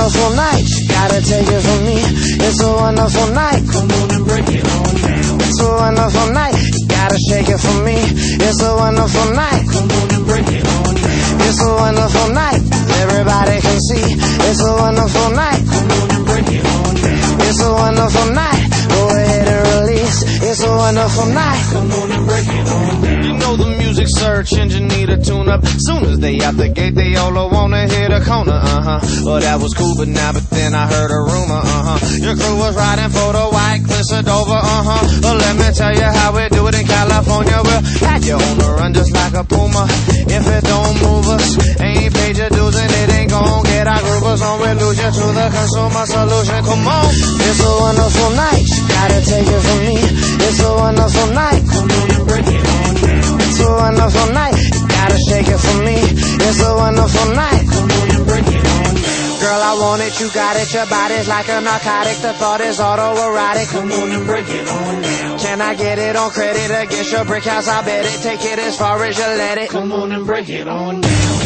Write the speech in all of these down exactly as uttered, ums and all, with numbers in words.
wonderful night, gotta take it from me. It's a wonderful night, come on and break it on down. It's a wonderful night, gotta shake it for me. It's a wonderful night, come on and break it on down. It's a wonderful night, everybody can see. It's a wonderful night, come on and break it on down. It's a wonderful night, go ahead and release. It's a wonderful night, come on and break it on down. You know the music search engine need a tune up. Soon as they out the gate, they all wanna hit a corner, uh-huh. Well, that was cool, but now, but then I heard a rumor, uh-huh. Your crew was riding for the white cliffs of Dover, uh-huh. Well, let me tell you how we do it in California. We'll have you on the run just like a puma. If it don't move us, ain't paid your dues and it ain't gon' get our groovers on. We lose you to the consumer solution, come on. It's a wonderful night, gotta take it from me. It's a wonderful night, come on and break it on down. It's a wonderful night, gotta shake it for me. It's a wonderful night, come on and break it on down. Girl, I want it, you got it, your body's like a narcotic. The thought is autoerotic, come on and break it on down. Can I get it on credit against your brick house? I bet it, take it as far as you let it. Come on and break it on down.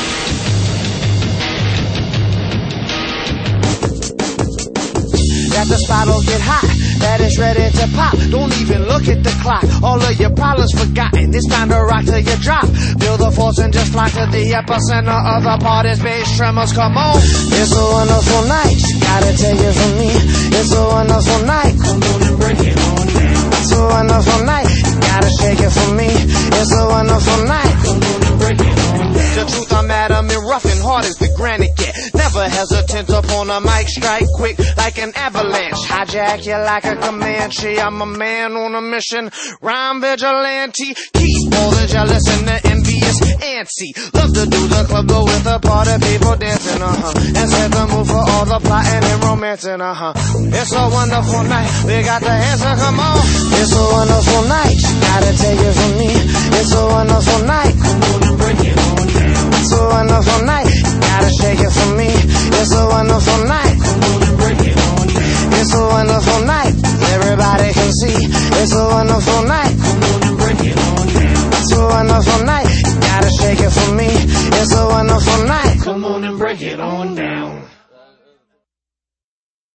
That the spot'll get hot, that it's ready to pop. Don't even look at the clock, all of your problems forgotten. It's time to rock till you drop. Feel the force and just fly to the epicenter of the party's bass tremors, come on. It's a wonderful night, gotta take it from me. It's a wonderful night, come on and break it on down. It's a wonderful night, gotta shake it for me. It's a wonderful night, come on and break it on down. The truth, I'm adamant, rough and hard as the granite get. Never hesitant upon a mic, strike quick like an avalanche. Hijack you like a Comanche. I'm a man on a mission, rhyme vigilante. Keep all the jealous and the envious antsy. Love to do the club though with the party people dancing, uh-huh. And set the mood for all the plotting and romancing, uh-huh. It's a wonderful night, we got the answer, come on. It's a wonderful night, gotta take it from me. It's a